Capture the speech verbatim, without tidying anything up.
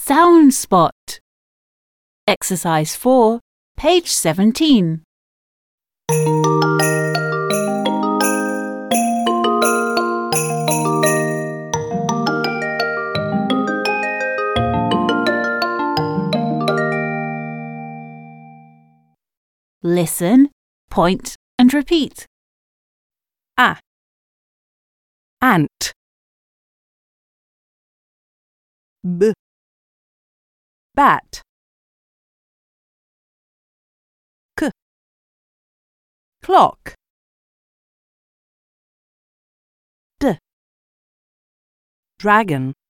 sound spot. Exercise four, page seventeen. Listen, point and repeat. A. Ant. B. Bat. C. Clock. D. Dragon.